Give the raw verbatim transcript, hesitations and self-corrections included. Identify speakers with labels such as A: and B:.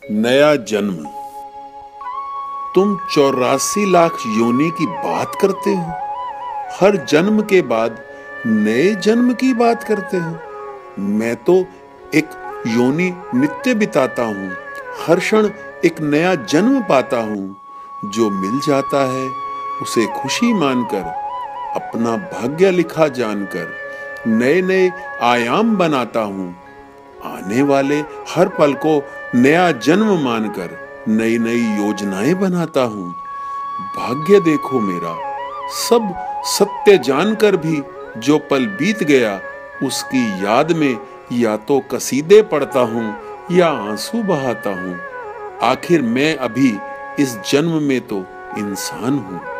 A: नया जन्म। तुम चौरासी लाख योनि की बात करते हो, हर जन्म के बाद नए जन्म की बात करते हो। मैं तो एक योनि नित्य बिताता हूँ, हर क्षण एक नया जन्म पाता हूँ। जो मिल जाता है उसे खुशी मानकर, अपना भाग्य लिखा जानकर नए नए आयाम बनाता हूँ। आने वाले हर पल को नया जन्म मानकर नई नई योजनाएं बनाता हूँ। भाग्य देखो मेरा, सब सत्य जानकर भी जो पल बीत गया उसकी याद में या तो कसीदे पढ़ता हूँ या आंसू बहाता हूँ। आखिर मैं अभी इस जन्म में तो इंसान हूँ।